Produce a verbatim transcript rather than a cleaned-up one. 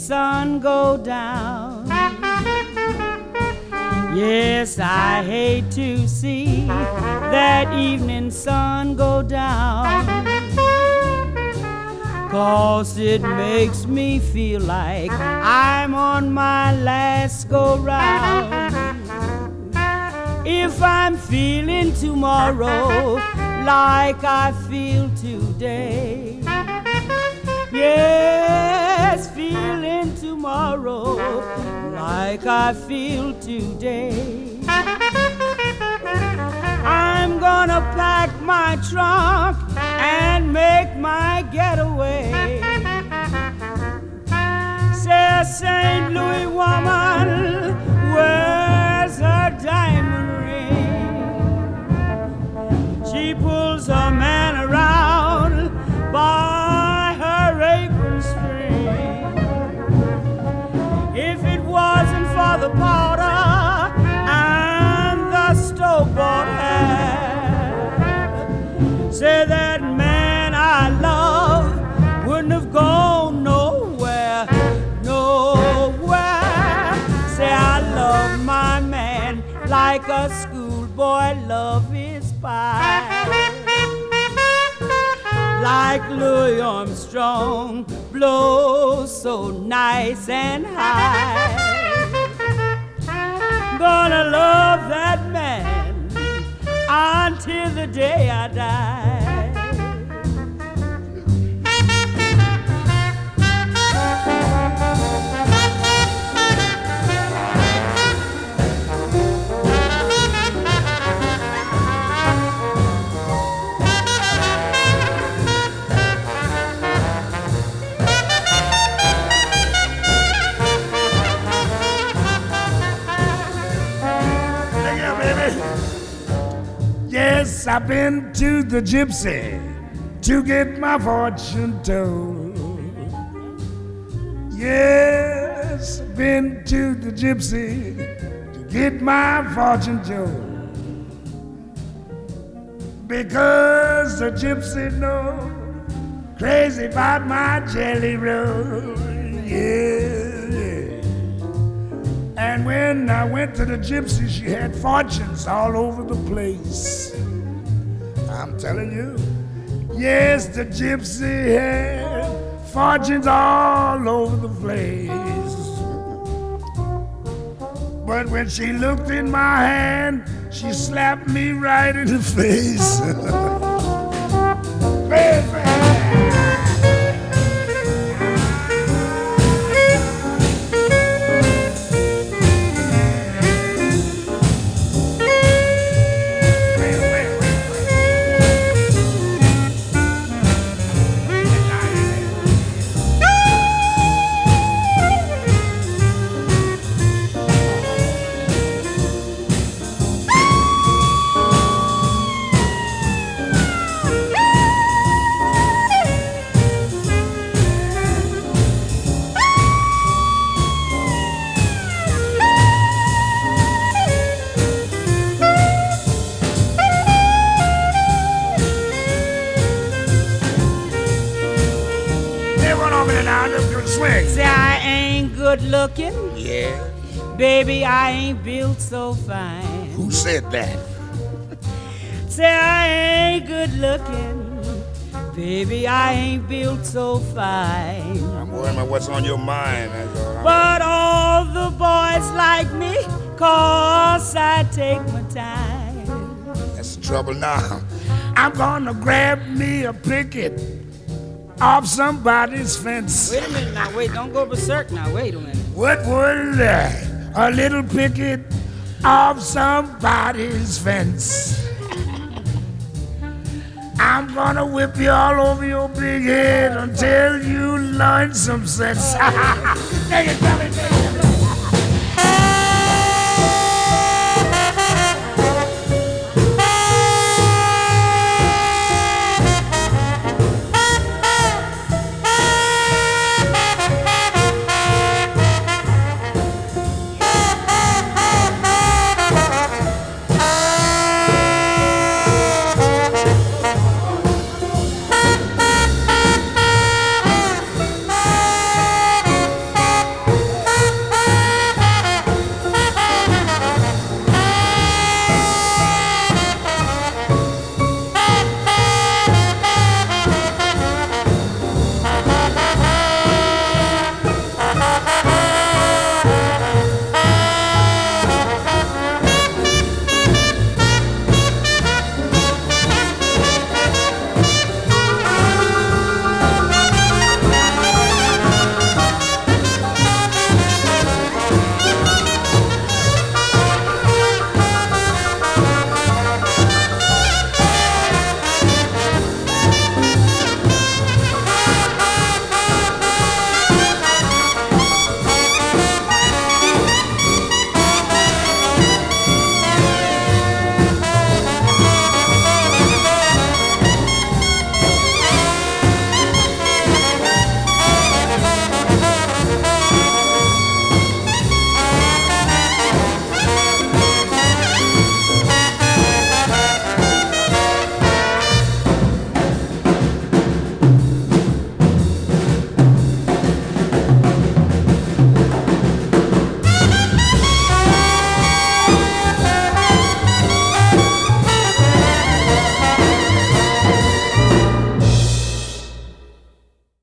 sun go down. Yes, I hate to see that evening sun go down, 'cause it makes me feel like I'm on my last go-round. If I'm feeling tomorrow like I feel today, yes, feeling tomorrow like I feel today, I'm gonna pack my trunk and make my getaway. Says Saint Louis woman, where's her diamond ring? She pulls her man around by her apron string. If it wasn't for the powder and the store-bought hat, say that man I love wouldn't have gone nowhere, nowhere. Say I love my man like a schoolboy love his pie, like Louis Armstrong blows so nice and high. Gonna love that man until the day I die. Yes, I've been to the gypsy to get my fortune told. Yes, I've been to the gypsy to get my fortune told. Because the gypsy knows crazy about my jelly roll. Yeah, yeah. And when I went to the gypsy, she had fortunes all over the place. I'm telling you, yes, the gypsy had fortunes all over the place. But when she looked in my hand, she slapped me right in the face. Baby. Say I ain't good looking, Yeah. baby, I ain't built so fine. Who said that? Say I ain't good looking, baby, I ain't built so fine. I'm worried about what's on your mind. That's all. But all the boys like me, 'cause I take my time. That's the trouble now. I'm gonna grab me a picket off somebody's fence. Wait a minute now, wait, don't go berserk now, wait a minute. What would uh, a little picket off somebody's fence? I'm gonna whip you all over your big head until you learn some sense. Take it, tell me, take it.